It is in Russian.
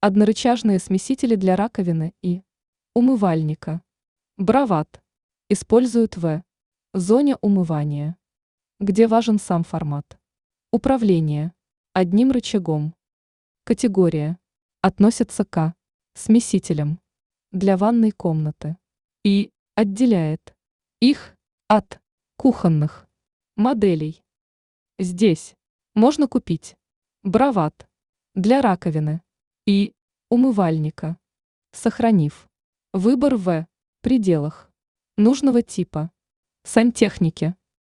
Однорычажные смесители для раковины и умывальника. Брават. Используют в зоне умывания, где важен сам формат. Управление. Одним рычагом. Категория. Относится к смесителям для ванной комнаты и отделяет их от кухонных моделей. Здесь можно купить брават для раковины и умывальника, сохранив выбор в пределах нужного типа сантехники.